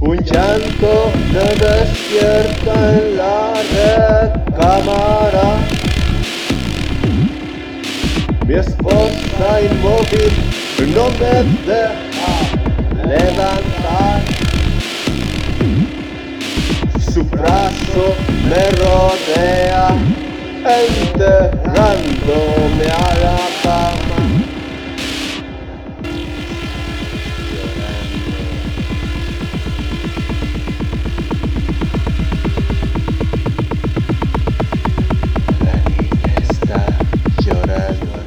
Un llanto me despierta en la recámara. Mi esposa inmóvil no me deja levantar. Su brazo me rodea, enterrándome a la cama. La niña está llorando.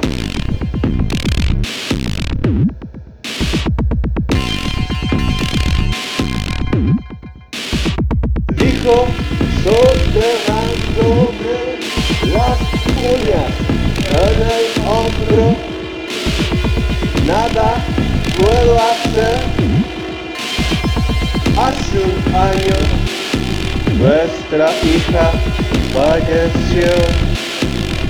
Dijo, soterrándome las uñas en el hombro. Nada puedo hacer. Hace un año nuestra hija falleció.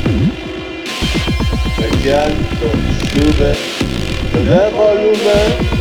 El llanto sube de volumen.